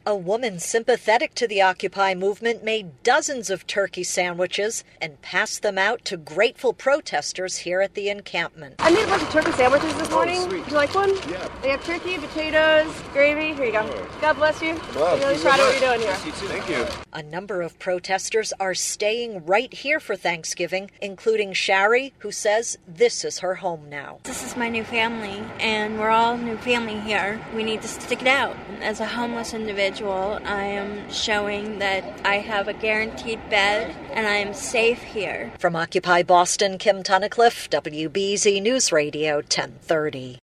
A woman sympathetic to the Occupy movement made dozens of turkey sandwiches and passed them out to grateful protesters here at the encampment. I made a bunch of turkey sandwiches this morning. Sweet. Would you like one? Yeah. They have turkey, potatoes, gravy. Here you go. Oh. God bless you. Wow, I'm really thank you proud of so what you're doing here. Yes, you too. Thank you. A number of protesters are staying right here for Thanksgiving, including Shari, who says this is her home now. This is my new family, and we're all new family here. We need to stick it out. As a homeless individual, I am showing that I have a guaranteed bed and I am safe here. From Occupy Boston, Kim Tunnicliffe, WBZ News Radio 1030.